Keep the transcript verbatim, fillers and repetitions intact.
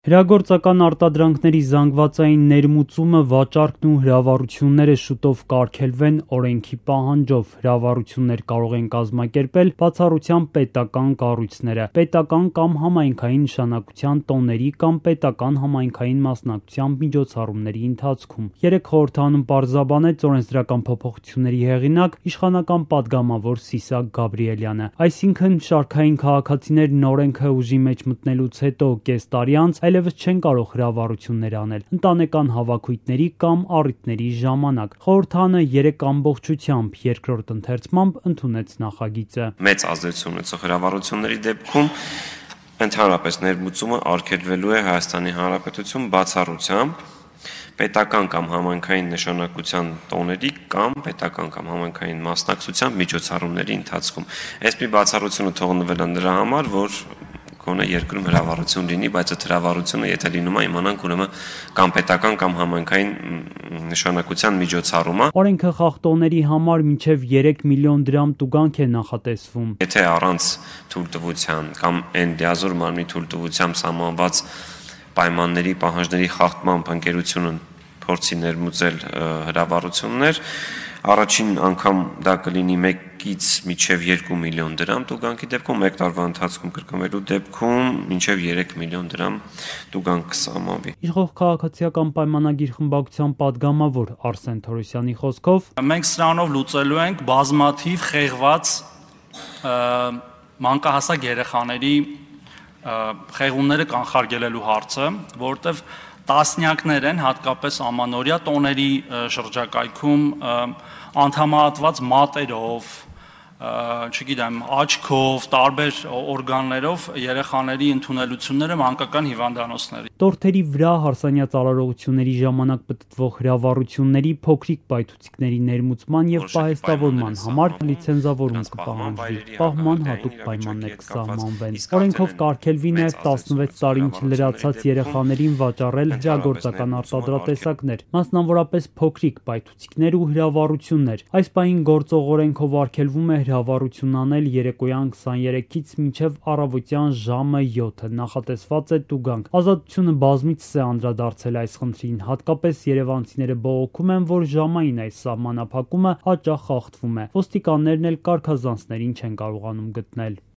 Հրագործական արտադրանքների զանգվածային ներմուծումը, վաճառքն ու հրավառությունները շուտով կարգելվեն օրենքի պահանջով։ Հրավառություններ կարող են կազմակերպել բացառությամբ պետական կառույցները, պետական կամ համայնքային նշանակության տոների կամ պետական համայնքային մասնակցությամբ միջոցառումների ընթացքում։ Երեք խորհրդանում պարզաբանեց օրենսդրական փոփոխությունների հեղինակ, իշխանական պատգամավոր Սիսակ Գաբրիելյանը։ Այսինքն, շարքային քաղաքացիներն օրենքը ուժի մեջ մտնելուց հետո կես տարի անց այլևս չեն կարող հրավառություններ անել ընտանեկան հավաքույթների կամ առիթների ժամանակ։ Խորհրդանը երեք ամբողջությամբ երկրորդ ընթերցմամբ ընդունեց նախագիծը։ Մեծ ազդեցություն ունեցող հրավառությունների դեպքում ընդհանրապես ներմուծումը արգելվելու է Հայաստանի Հանրապետություն բացառությամբ պետական կամ համայնքային նշանակության տոների կամ պետական կամ համայնքային մասնակցությամբ միջոցառումների ընթացքում։ Այս մի բացառությունը թողնվել է նրա համար, որ գոնե երկրում հրավառություն լինի, բայց այդ հրավառությունը եթե լինում է, իմանանք ուրեմն կամ պետական կամ համայնքային նշանակության միջոցառում է։ Օրենքը խախտողների համար մինչև երեք միլիոն դրամ տուգանք է նախատեսվում։ Եթե առանց թույլտվության կամ այն լիազոր մարմնի թույլտվությամբ սահմանված պայմանների, պահանջների խախտմամբ ընկերությունը փորձի ներմուծել հրավառություններ, առաջին անգամ դա կլինի մեկից մինչև երկու միլիոն դրամ տուգանքի դեպքում, մեկ տարվա ընթացքում կրկնվելու դեպքում մինչև երեք միլիոն դրամ տուգանք կսահմանվի։ Իշխող քաղաքացիական պայմանագիր խմբակցության պատգամավոր Արսեն Թորոսյանի խոսքով, մենք սրանով լուծելու ենք բազմաթիվ խեղված մանկահասակ երեխաների խեղումները կանխարգելելու հարցը, որովհետև տասնյակներ են հատկապես ամանորյա տոների շրջակայքում անդամահատված մատերով, չգիտեմ, աչքով, տարբեր օրգաններով երեխաների ընդունելությունները մանկական հիվանդանոցների։ Տորթերի վրա հարսանյաց արարողությունների ժամանակ պտտվող հրավառությունների փոքրիկ պայթուցիկների ներմուծման եւ պահեստավորման համար լիցենզավորում կպահանջվի, պահման հատուկ պայմաններ կսահմանվեն։ Օրենքով կարգելվի նաեւ տասնվեց տարին չլրացած երեխաներին վաճառել հրագործական արտադրատեսակներ, մասնավորապես փոքրիկ պայթուցիկներ ու հրավառություններ։ Այս պահին գործող օրենքով արգելվում է հրավառություն անել երեկոյան քսաներեքից մինչև առավոտյան ժամը յոթը, նախատեսված է տուգանք։ Ազատությունը բազմիցս է անդրադարձել այս խնդրին, հատկապես երևանցիները բողոքում են, որ ժամային այս սահմանափակումը հաճախ խախտվում է։ Ոստիկաններն էլ կարգազանցներին չեն կարողանում գտնել։